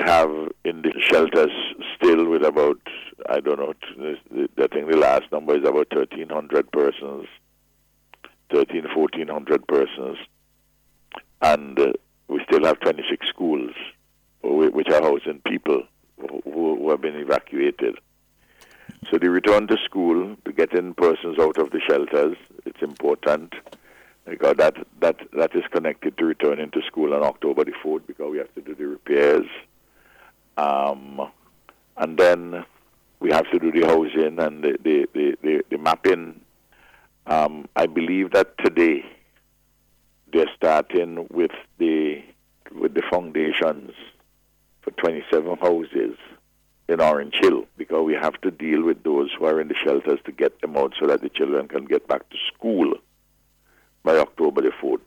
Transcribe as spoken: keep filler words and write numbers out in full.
have in the shelters still with about, I don't know, I think the last number is about thirteen hundred persons, thirteen, fourteen hundred persons. And uh, we still have twenty-six schools which are housing people who, who have been evacuated. So the return to school, to getting persons out of the shelters, it's important because that, that, that is connected to returning to school on October the fourth because we have to do the repairs. Um, and then we have to do the housing and the, the, the, the, the mapping. Um, I believe that today they're starting with the with the foundations for twenty-seven houses in Orange Hill because we have to deal with those who are in the shelters to get them out so that the children can get back to school by October the fourth.